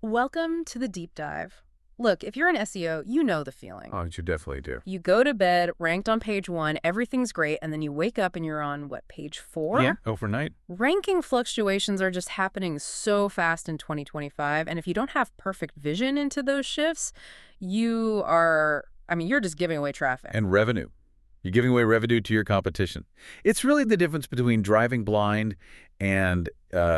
Welcome to the deep dive. Look, if you're an SEO, you know the feeling. Oh, you definitely do. You go to bed, ranked on page 1, everything's great, and then you wake up and you're on, what, page 4? Yeah, overnight. Ranking fluctuations are just happening so fast in 2025, and if you don't have perfect vision into those shifts, you're just giving away traffic. And revenue. You're giving away revenue to your competition. It's really the difference between driving blind and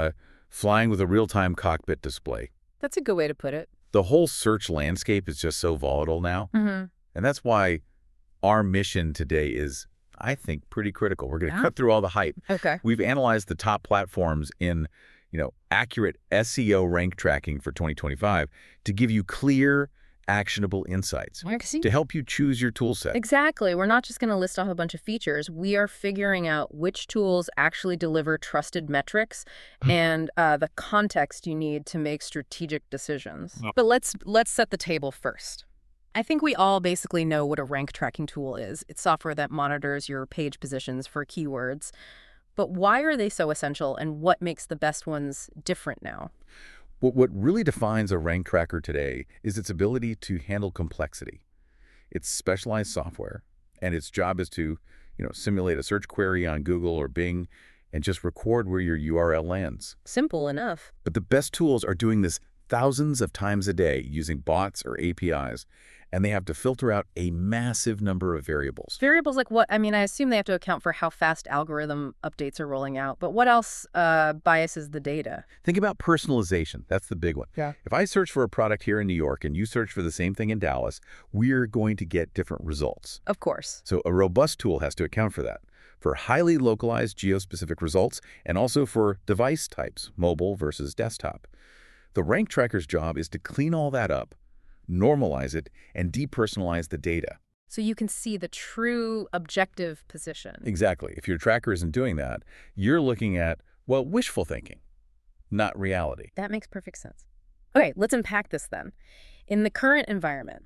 flying with a real-time cockpit display. That's a good way to put it. The whole search landscape is just so volatile now. Mm-hmm. And that's why our mission today is, I think, pretty critical. We're going to Yeah. cut through all the hype. Okay. We've analyzed the top platforms in, accurate SEO rank tracking for 2025 to give you clear, actionable insights to help you choose your tool set. Exactly. We're not just going to list off a bunch of features. We are figuring out which tools actually deliver trusted metrics and the context you need to make strategic decisions. But let's set the table first. I think we all basically know what a rank tracking tool is. It's software that monitors your page positions for keywords. But why are they so essential, and what makes the best ones different now? What really defines a rank tracker today is its ability to handle complexity. It's specialized software, and its job is to, simulate a search query on Google or Bing and just record where your URL lands. Simple enough. But the best tools are doing this thousands of times a day using bots or APIs, and they have to filter out a massive number of variables. Variables like what? I assume they have to account for how fast algorithm updates are rolling out, but what else biases the data? Think about personalization. That's the big one. Yeah. If I search for a product here in New York and you search for the same thing in Dallas, we're going to get different results. Of course. So a robust tool has to account for that, for highly localized geo-specific results, and also for device types, mobile versus desktop. The rank tracker's job is to clean all that up, normalize it, and depersonalize the data. So you can see the true objective position. Exactly. If your tracker isn't doing that, you're looking at, wishful thinking, not reality. That makes perfect sense. Okay, let's unpack this then. In the current environment,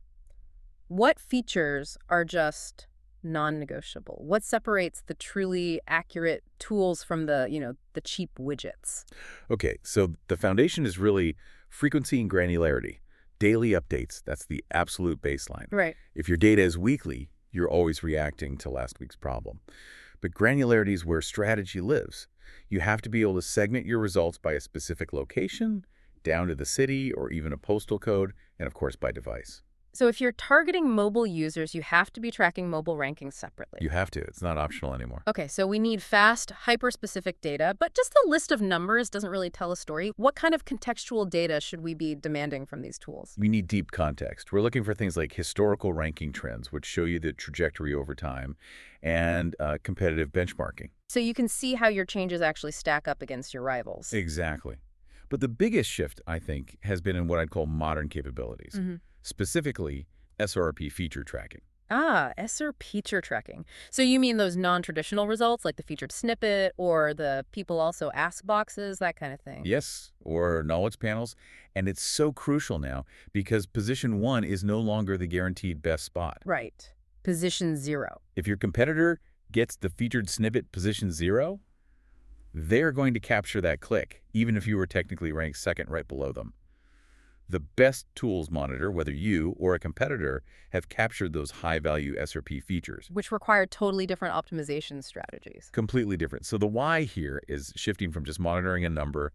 what features are just non-negotiable? What separates the truly accurate tools from the cheap widgets? Okay, so the foundation is really frequency and granularity. Daily updates, that's the absolute baseline. Right. If your data is weekly, you're always reacting to last week's problem. But granularity is where strategy lives. You have to be able to segment your results by a specific location, down to the city, or even a postal code, and of course by device. So if you're targeting mobile users, you have to be tracking mobile rankings separately. You have to. It's not optional anymore. Okay, so we need fast, hyper-specific data, but just the list of numbers doesn't really tell a story. What kind of contextual data should we be demanding from these tools? We need deep context. We're looking for things like historical ranking trends, which show you the trajectory over time, and competitive benchmarking. So you can see how your changes actually stack up against your rivals. Exactly. But the biggest shift, I think, has been in what I'd call modern capabilities, specifically SRP feature tracking. SR feature tracking. So you mean those non-traditional results, like the featured snippet or the people also ask boxes, that kind of thing? Yes, or knowledge panels. And it's so crucial now because position 1 is no longer the guaranteed best spot. Right. Position 0. If your competitor gets the featured snippet position 0, they're going to capture that click, even if you were technically ranked second right below them. The best tools monitor whether you or a competitor have captured those high-value SRP features. Which require totally different optimization strategies. Completely different. So the why here is shifting from just monitoring a number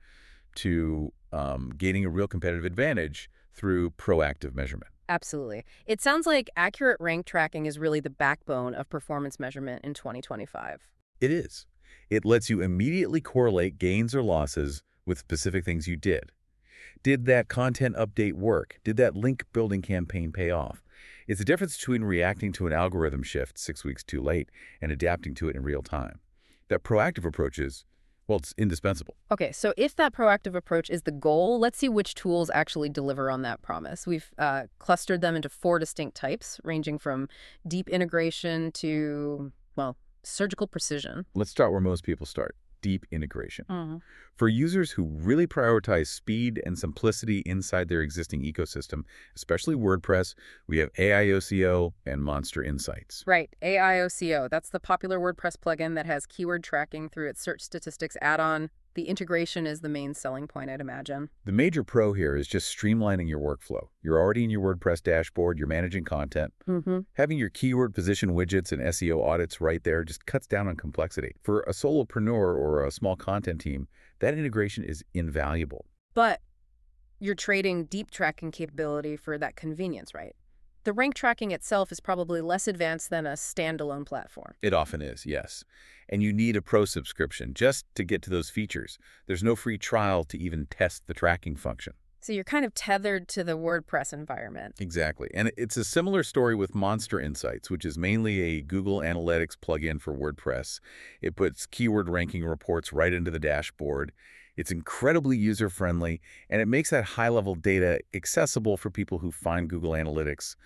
to gaining a real competitive advantage through proactive measurement. Absolutely. It sounds like accurate rank tracking is really the backbone of performance measurement in 2025. It is. It lets you immediately correlate gains or losses with specific things you did. Did that content update work? Did that link building campaign pay off? It's the difference between reacting to an algorithm shift 6 weeks too late and adapting to it in real time. That proactive approach is, it's indispensable. Okay, so if that proactive approach is the goal, let's see which tools actually deliver on that promise. We've clustered them into 4 distinct types, ranging from deep integration to, surgical precision. Let's start where most people start. Deep integration. For users who really prioritize speed and simplicity inside their existing ecosystem, especially WordPress, we have AIOCO and Monster Insights. Right, AIOCO. That's the popular WordPress plugin that has keyword tracking through its search statistics add-on. The integration is the main selling point, I'd imagine. The major pro here is just streamlining your workflow. You're already in your WordPress dashboard, you're managing content. Having your keyword position widgets and SEO audits right there just cuts down on complexity. For a solopreneur or a small content team, that integration is invaluable. But you're trading deep tracking capability for that convenience, right? The rank tracking itself is probably less advanced than a standalone platform. It often is, yes. And you need a pro subscription just to get to those features. There's no free trial to even test the tracking function. So you're kind of tethered to the WordPress environment. Exactly. And it's a similar story with Monster Insights, which is mainly a Google Analytics plugin for WordPress. It puts keyword ranking reports right into the dashboard. It's incredibly user-friendly, and it makes that high-level data accessible for people who find Google Analytics,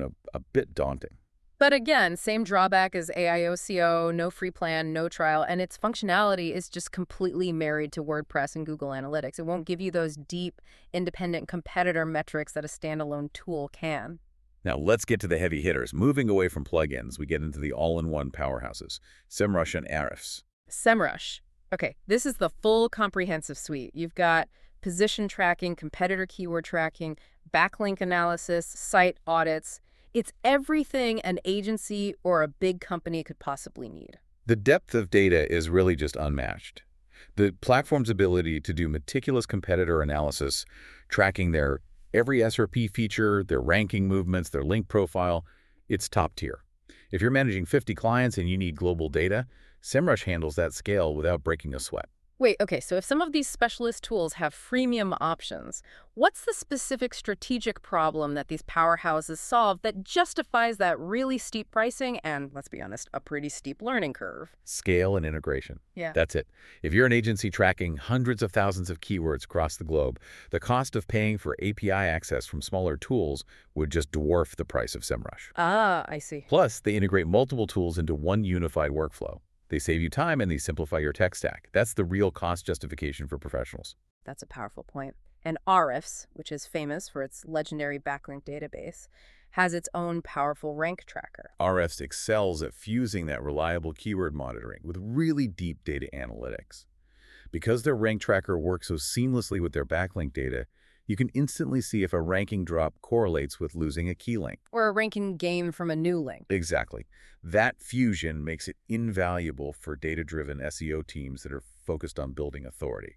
a bit daunting. But again, same drawback as AIOCO, no free plan, no trial, and its functionality is just completely married to WordPress and Google Analytics. It won't give you those deep, independent competitor metrics that a standalone tool can. Now, let's get to the heavy hitters. Moving away from plugins, we get into the all-in-one powerhouses, SEMrush and Ahrefs. SEMrush. Okay, this is the full comprehensive suite. You've got position tracking, competitor keyword tracking, backlink analysis, site audits. It's everything an agency or a big company could possibly need. The depth of data is really just unmatched. The platform's ability to do meticulous competitor analysis, tracking their every SRP feature, their ranking movements, their link profile, it's top tier. If you're managing 50 clients and you need global data, SEMrush handles that scale without breaking a sweat. Wait, okay, so if some of these specialist tools have freemium options, what's the specific strategic problem that these powerhouses solve that justifies that really steep pricing and, let's be honest, a pretty steep learning curve? Scale and integration. Yeah. That's it. If you're an agency tracking hundreds of thousands of keywords across the globe, the cost of paying for API access from smaller tools would just dwarf the price of SEMrush. Ah, I see. Plus, they integrate multiple tools into one unified workflow. They save you time and they simplify your tech stack. That's the real cost justification for professionals. That's a powerful point. And Ahrefs, which is famous for its legendary backlink database, has its own powerful rank tracker. Ahrefs excels at fusing that reliable keyword monitoring with really deep data analytics. Because their rank tracker works so seamlessly with their backlink data, you can instantly see if a ranking drop correlates with losing a key link. Or a ranking gain from a new link. Exactly. That fusion makes it invaluable for data-driven SEO teams that are focused on building authority.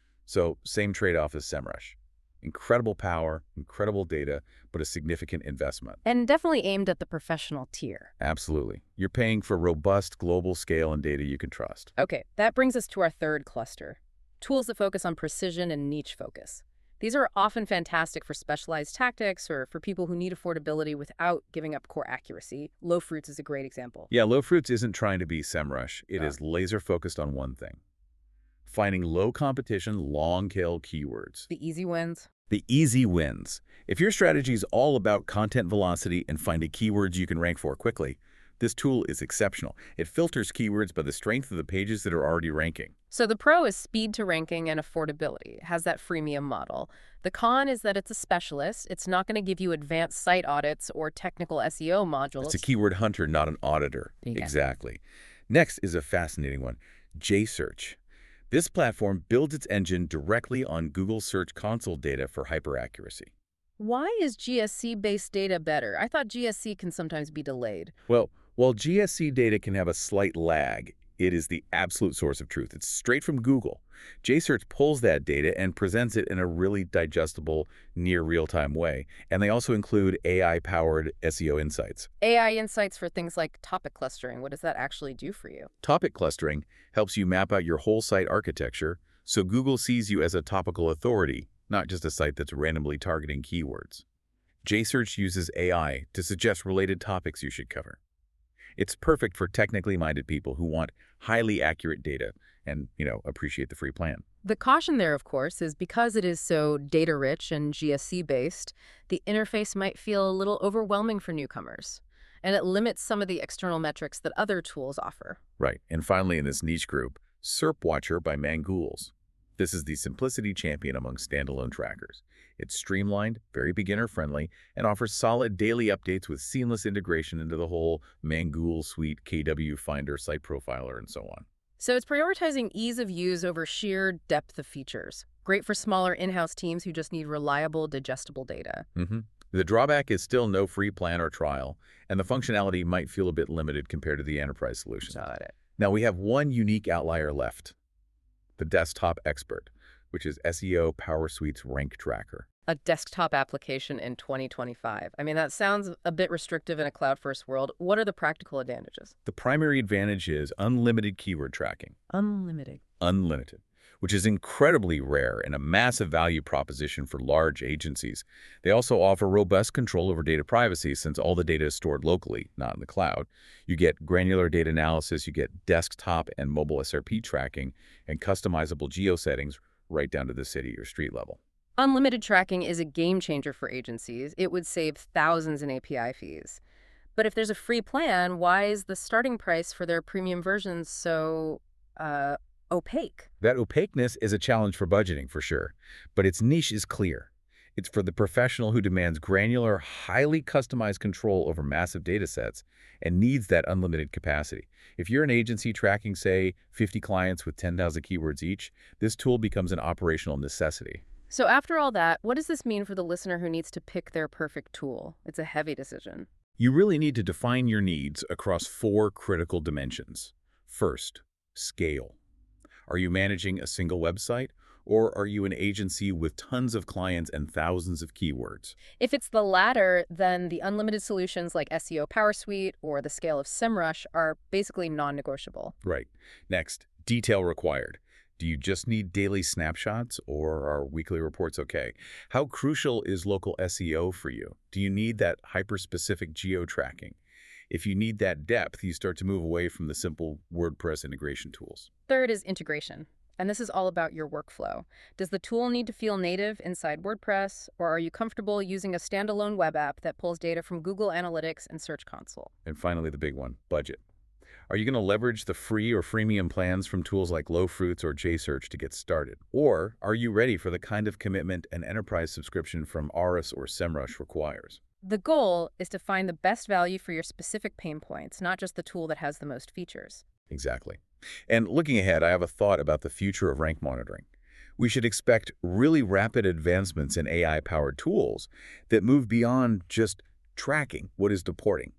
So, same trade-off as SEMrush. Incredible power, incredible data, but a significant investment. And definitely aimed at the professional tier. Absolutely. You're paying for robust global scale and data you can trust. Okay, that brings us to our third cluster. Tools that focus on precision and niche focus. These are often fantastic for specialized tactics or for people who need affordability without giving up core accuracy. Lowfruits is a great example. Yeah, Lowfruits isn't trying to be SEMrush. It is laser-focused on one thing. Finding low-competition, long-tail keywords. The easy wins. The easy wins. If your strategy is all about content velocity and finding keywords you can rank for quickly, this tool is exceptional. It filters keywords by the strength of the pages that are already ranking. So the pro is speed to ranking and affordability. It has that freemium model. The con is that it's a specialist. It's not going to give you advanced site audits or technical SEO modules. It's a keyword hunter, not an auditor. Yeah. Exactly. Next is a fascinating one, JSearch. This platform builds its engine directly on Google Search Console data for hyperaccuracy. Why is GSC-based data better? I thought GSC can sometimes be delayed. Well, while GSC data can have a slight lag, it is the absolute source of truth. It's straight from Google. JSearch pulls that data and presents it in a really digestible, near real-time way. And they also include AI-powered SEO insights. AI insights for things like topic clustering. What does that actually do for you? Topic clustering helps you map out your whole site architecture so Google sees you as a topical authority, not just a site that's randomly targeting keywords. JSearch uses AI to suggest related topics you should cover. It's perfect for technically minded people who want highly accurate data and, appreciate the free plan. The caution there, of course, is because it is so data-rich and GSC-based, the interface might feel a little overwhelming for newcomers, and it limits some of the external metrics that other tools offer. Right. And finally, in this niche group, SERP Watcher by Mangools. This is the simplicity champion among standalone trackers. It's streamlined, very beginner-friendly, and offers solid daily updates with seamless integration into the whole Mangools suite, KW Finder, Site Profiler, and so on. So it's prioritizing ease of use over sheer depth of features. Great for smaller in-house teams who just need reliable, digestible data. hmm The drawback is still no free plan or trial, and the functionality might feel a bit limited compared to the enterprise solution. Got it. Now, we have one unique outlier left, the Desktop Expert, which is SEO PowerSuite's rank tracker. A desktop application in 2025. I mean, that sounds a bit restrictive in a cloud-first world. What are the practical advantages? The primary advantage is unlimited keyword tracking, Unlimited. unlimited, which is incredibly rare and a massive value proposition for large agencies. They also offer robust control over data privacy since all the data is stored locally, not in the cloud. You get granular data analysis, you get desktop and mobile SRP tracking, and customizable geo settings right down to the city or street level. Unlimited tracking is a game changer for agencies. It would save thousands in API fees. But if there's a free plan, why is the starting price for their premium versions so opaque? That opaqueness is a challenge for budgeting, for sure, but its niche is clear. It's for the professional who demands granular, highly customized control over massive data sets and needs that unlimited capacity. If you're an agency tracking, say, 50 clients with 10,000 keywords each, this tool becomes an operational necessity. So after all that, what does this mean for the listener who needs to pick their perfect tool? It's a heavy decision. You really need to define your needs across 4 critical dimensions. First, scale. Are you managing a single website, or are you an agency with tons of clients and thousands of keywords? If it's the latter, then the unlimited solutions like SEO PowerSuite or the scale of SEMrush are basically non-negotiable. Right. Next, detail required. Do you just need daily snapshots, or are weekly reports okay? How crucial is local SEO for you? Do you need that hyper-specific geo-tracking? If you need that depth, you start to move away from the simple WordPress integration tools. Third is integration. And this is all about your workflow. Does the tool need to feel native inside WordPress, or are you comfortable using a standalone web app that pulls data from Google Analytics and Search Console? And finally, the big one, budget. Are you going to leverage the free or freemium plans from tools like Lowfruits or JSearch to get started? Or are you ready for the kind of commitment an enterprise subscription from Ahrefs or SEMrush requires? The goal is to find the best value for your specific pain points, not just the tool that has the most features. Exactly. And looking ahead, I have a thought about the future of rank monitoring. We should expect really rapid advancements in AI-powered tools that move beyond just tracking what is deporting.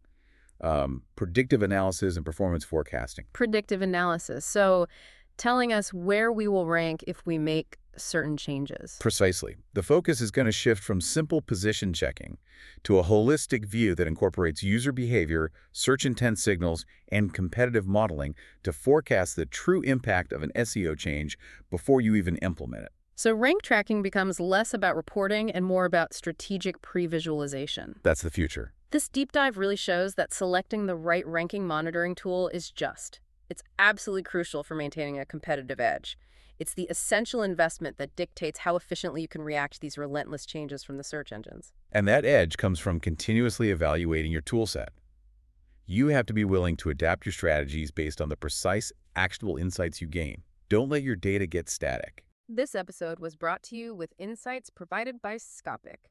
Predictive analysis and performance forecasting. Predictive analysis. So telling us where we will rank if we make certain changes. Precisely. The focus is going to shift from simple position checking to a holistic view that incorporates user behavior, search intent signals, and competitive modeling to forecast the true impact of an SEO change before you even implement it. So rank tracking becomes less about reporting and more about strategic pre-visualization. That's the future. This deep dive really shows that selecting the right ranking monitoring tool is it's absolutely crucial for maintaining a competitive edge. It's the essential investment that dictates how efficiently you can react to these relentless changes from the search engines. And that edge comes from continuously evaluating your toolset. You have to be willing to adapt your strategies based on the precise, actionable insights you gain. Don't let your data get static. This episode was brought to you with insights provided by Skopic.